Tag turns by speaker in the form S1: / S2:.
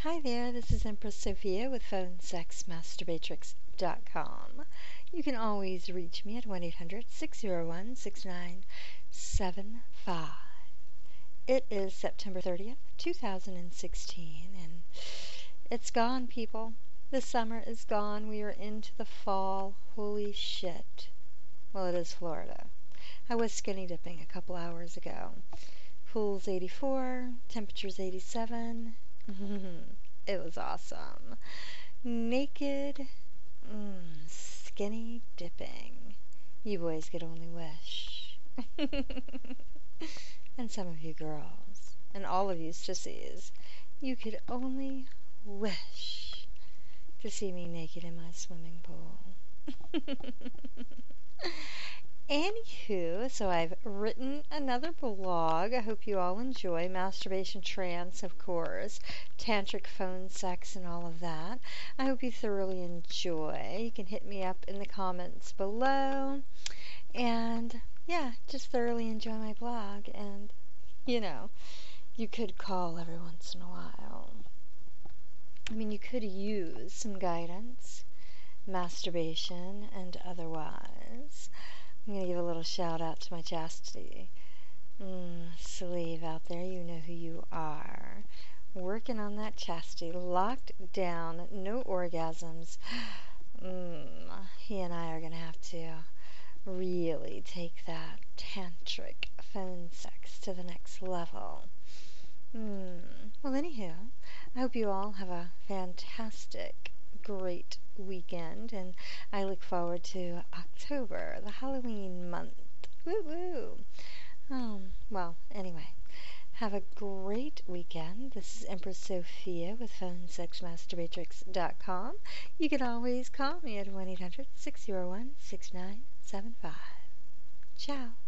S1: Hi there, this is Empress Sophia with PhoneSexMasturbatrix.com. You can always reach me at 1-800-601-6975. It is September 30th, 2016, and it's gone, people. The summer is gone. We are into the fall. Holy shit. Well, it is Florida. I was skinny dipping a couple hours ago. Pool's 84, temperature's 87. It was awesome. Naked, skinny dipping. You boys could only wish. And some of you girls, and all of you sissies, you could only wish to see me naked in my swimming pool. Anywho, so I've written another blog. I hope you all enjoy masturbation, trance, of course, tantric phone sex, and all of that. I hope you thoroughly enjoy. You can hit me up in the comments below. And yeah, just thoroughly enjoy my blog. And, you could call every once in a while. I mean, you could use some guidance, masturbation, and otherwise. I'm going to give a little shout out to my chastity slave out there. You know who you are. Working on that chastity. Locked down. No orgasms. He and I are going to have to really take that tantric phone sex to the next level. Well, anywho, I hope you all have a fantastic, great weekend, and I look forward to October, the Halloween month. Woo woo! Well, anyway, have a great weekend. This is Empress Sophia with PhoneSexMasturbatrix.com. You can always call me at 1-800-601-6975. Ciao.